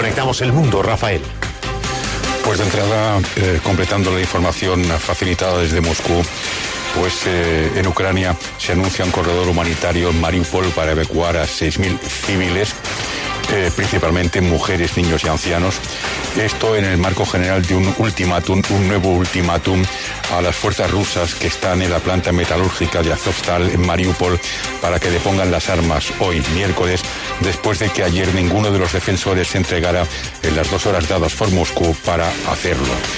Conectamos el mundo, Rafael. Pues de entrada, completando la información facilitada desde Moscú, pues en Ucrania se anuncia un corredor humanitario en Mariupol para evacuar a 6.000 civiles, principalmente mujeres, niños y ancianos. Esto en el marco general de un nuevo ultimátum a las fuerzas rusas que están en la planta metalúrgica de Azovstal en Mariupol para que depongan las armas hoy, miércoles, después de que ayer ninguno de los defensores se entregara en las 2 horas dadas por Moscú para hacerlo.